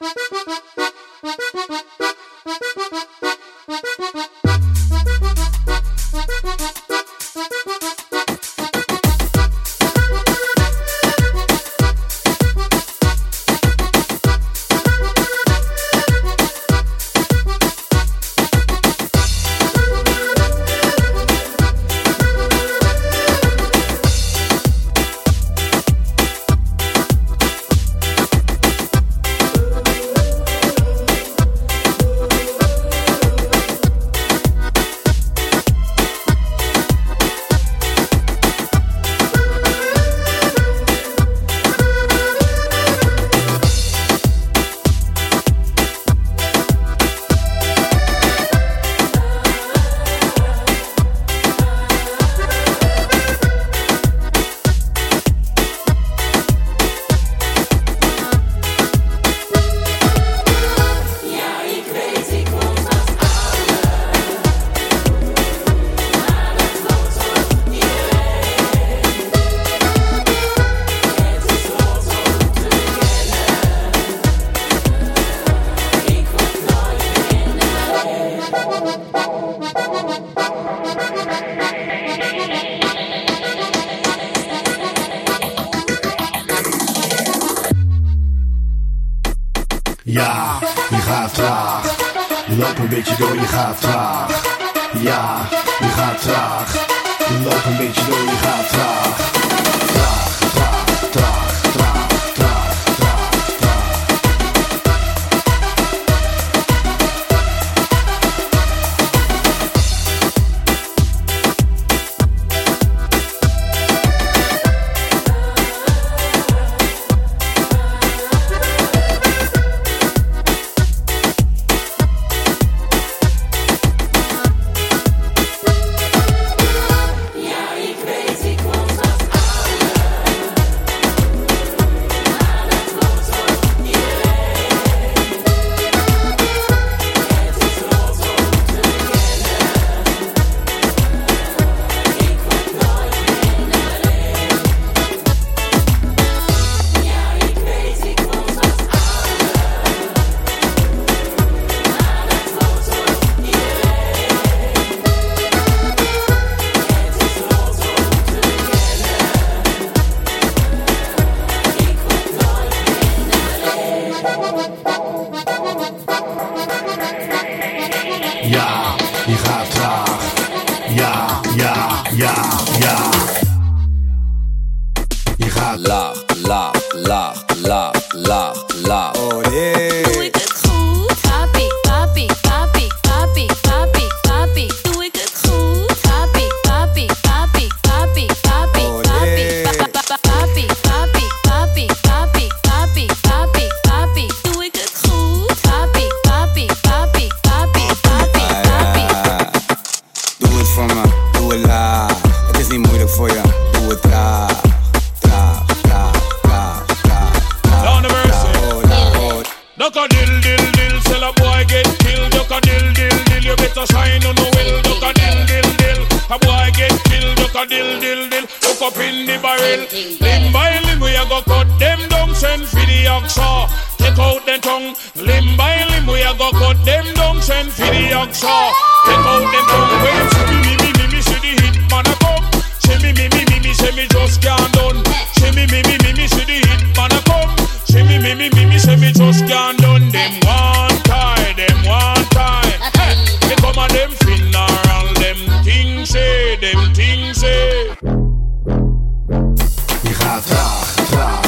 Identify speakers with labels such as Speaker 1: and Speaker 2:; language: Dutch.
Speaker 1: Ja, je gaat traag. Je loopt een beetje door, je gaat traag. Ja, je gaat traag. Je loopt een beetje door, je gaat traag. Traag, traag, traag, traag, traag, traag, traag. Ja, je gaat traag. Ja, ja, ja, ja. Je gaat
Speaker 2: laag, laag, laag, laag, laag, laag.
Speaker 3: Oh yeah.
Speaker 4: Doe ik het goed? Papi, papi, papi, papi, papi, papi. Doe ik het goed? Papi, papi, papi, papi, papi, papi, papi, papi, papi, papi, papi, papi, papi. Doe ik het goed? Papi, papi, papi, papi, papi, papi.
Speaker 3: Doe het voor me, doe het laag. Het is niet moeilijk voor je, doe het traag. Traag, traag, traag, traag, traag.
Speaker 5: Down the verse.
Speaker 3: Traag,
Speaker 5: Duck a dill, dill, dill, sell a boy get killed. Duck a dill, dill, dill, you better shine on the will. Duck a dill, dill, dill, a boy get killed. Duck a dill, dill, dill, hook up in the barrel. Limb by limb, we a go cut them down, send for the oxa. Take out the tongue. Limb by limb, we a go cut them down, send for the oxa. Take out the tongue. When you see me, see the hit man a come. See me, say me just can't done. See me, see the hit man a come. See me, say me just can't done. Them one time, them one time. Hey, they come and them funeral, them things say, them things say.
Speaker 1: Je gaat traag, traag.